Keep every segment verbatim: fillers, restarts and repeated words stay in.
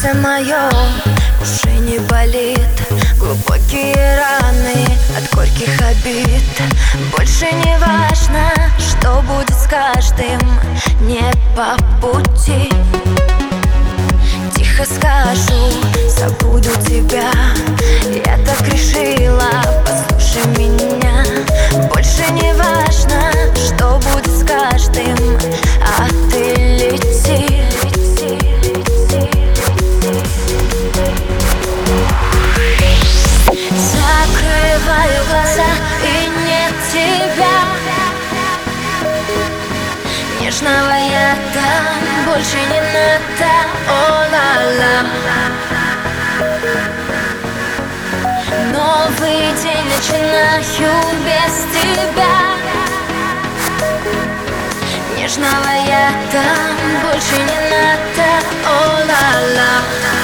Сердце мое уже не болит, глубокие раны от горьких обид. Больше не важно, что будет с каждым, не по пути. Тихо скажу, забуду тебя, я так решила, послушай меня. Больше не важно, что будет с каждым, а ты лети. Закрываю глаза, и нет тебя. Нежного я там больше не надо, о-ла-ла. Новый день начинаю без тебя. Нежного я там больше не надо, о-ла-ла.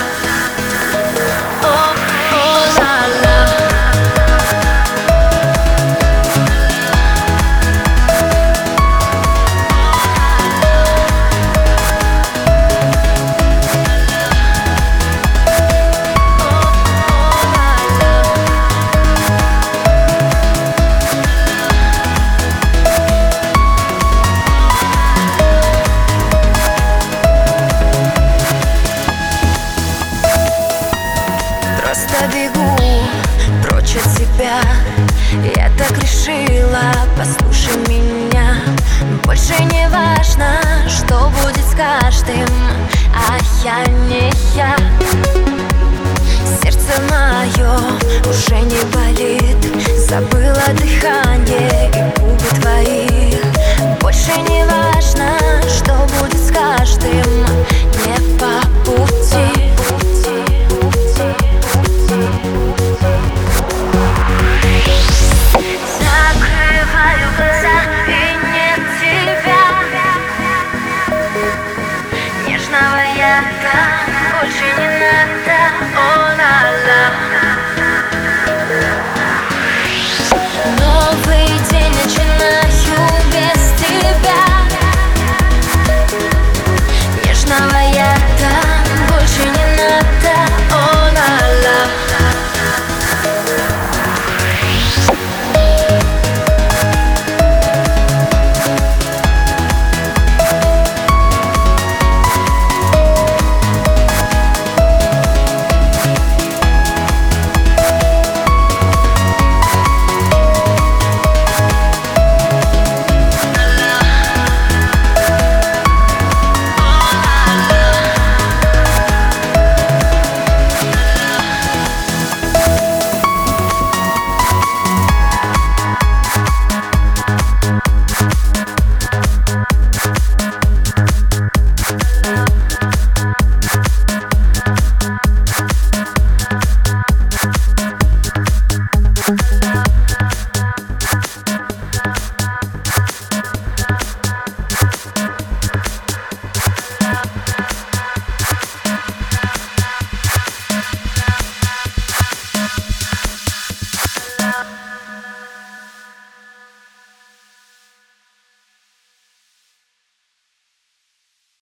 Просто бегу прочь от тебя, я так решила, послушай меня. Больше не важно, что будет с каждым, а я не я. Сердце мое уже не болит, забыла дыхание и губы твои. Больше не важно, что будет с каждым,